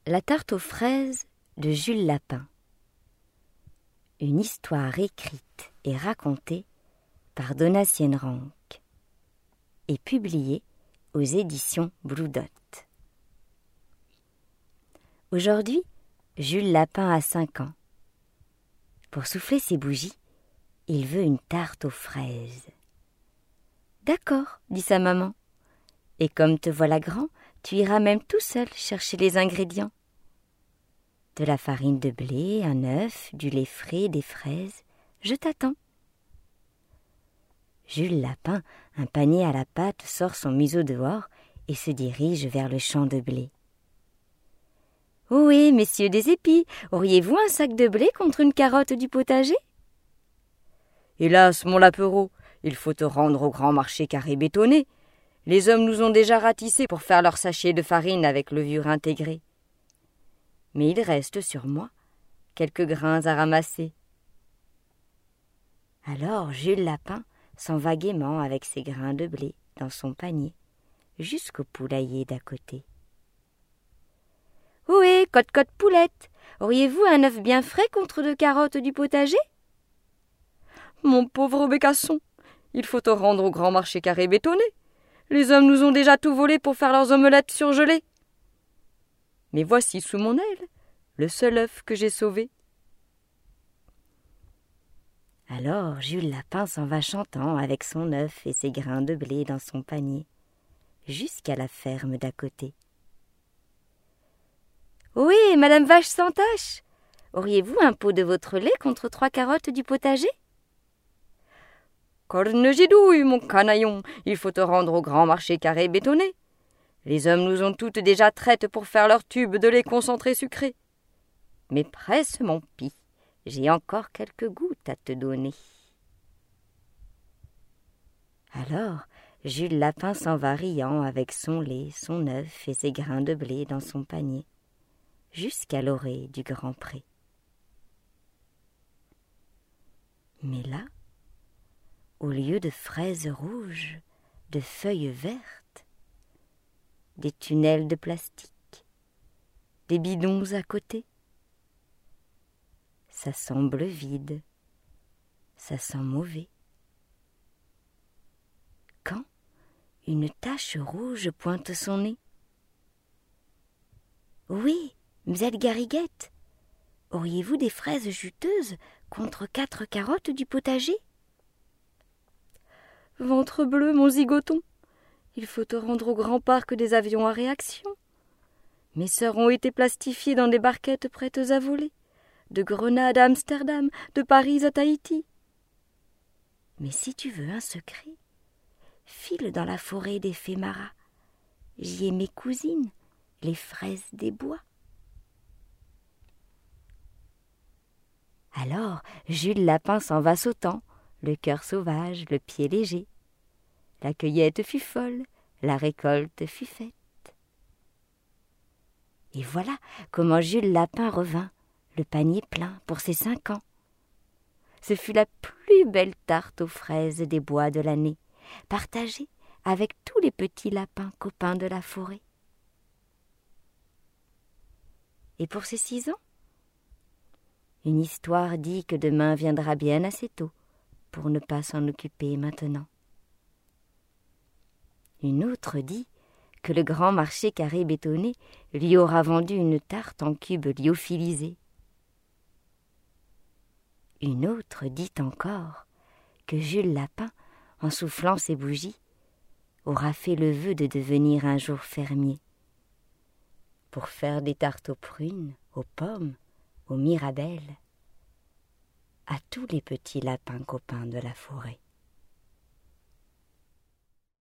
La tarte aux fraises de Jules Lapin. Une histoire écrite et racontée par Donatienne Ranck et publiée aux éditions Blue Dot. Aujourd'hui, Jules Lapin a 5 ans. Pour souffler ses bougies, il veut une tarte aux fraises. « D'accord, » dit sa maman. « Et comme te voilà grand, tu iras même tout seul chercher les ingrédients. De la farine de blé, un œuf, du lait frais, des fraises. Je t'attends. » Jules Lapin, un panier à la patte, sort son museau dehors et se dirige vers le champ de blé. « Ohé, messieurs des épis, auriez-vous un sac de blé contre une carotte du potager ?»« Hélas, mon Lapereau, il faut te rendre au grand marché carré bétonné. Les hommes nous ont déjà ratissés pour faire leur sachet de farine avec levure intégrée. Mais il reste sur moi quelques grains à ramasser. » Alors Jules Lapin s'en va gaiement avec ses grains de blé dans son panier jusqu'au poulailler d'à côté. « Ohé, cote-cote poulette, auriez-vous un œuf bien frais contre 2 carottes du potager ?»« Mon pauvre Bécasson, il faut te rendre au grand marché carré bétonné. Les hommes nous ont déjà tout volé pour faire leurs omelettes surgelées. Mais voici sous mon aile le seul œuf que j'ai sauvé. » Alors Jules Lapin s'en va chantant avec son œuf et ses grains de blé dans son panier, jusqu'à la ferme d'à côté. « Oui, madame Vache sans tache, auriez-vous un pot de votre lait contre 3 carottes du potager ?»« Cornegidouille, mon canaillon, il faut te rendre au grand marché carré bétonné. Les hommes nous ont toutes déjà traites pour faire leur tube de lait concentré sucré. Mais presse mon pis, j'ai encore quelques gouttes à te donner. » Alors Jules Lapin s'en va riant avec son lait, son œuf et ses grains de blé dans son panier, jusqu'à l'orée du grand pré. Mais là, au lieu de fraises rouges, de feuilles vertes, des tunnels de plastique, des bidons à côté, ça semble vide, ça sent mauvais. Quand une tache rouge pointe son nez. « Oui, m'zelle Gariguette, auriez-vous des fraises juteuses contre 4 carottes du potager ?» « Ventre bleu, mon zigoton, il faut te rendre au grand parc des avions à réaction. Mes sœurs ont été plastifiées dans des barquettes prêtes à voler, de Grenade à Amsterdam, de Paris à Tahiti. Mais si tu veux un secret, file dans la forêt des fées maras. J'y ai mes cousines, les fraises des bois. » Alors Jules Lapin s'en va sautant, le cœur sauvage, le pied léger. La cueillette fut folle, la récolte fut faite. Et voilà comment Jules Lapin revint, le panier plein pour ses 5 ans. Ce fut la plus belle tarte aux fraises des bois de l'année, partagée avec tous les petits lapins copains de la forêt. Et pour ses 6 ans, une histoire dit que demain viendra bien assez tôt pour ne pas s'en occuper maintenant. Une autre dit que le grand marché carré bétonné lui aura vendu une tarte en cubes lyophilisés. Une autre dit encore que Jules Lapin, en soufflant ses bougies, aura fait le vœu de devenir un jour fermier, pour faire des tartes aux prunes, aux pommes, aux mirabelles, à tous les petits lapins copains de la forêt.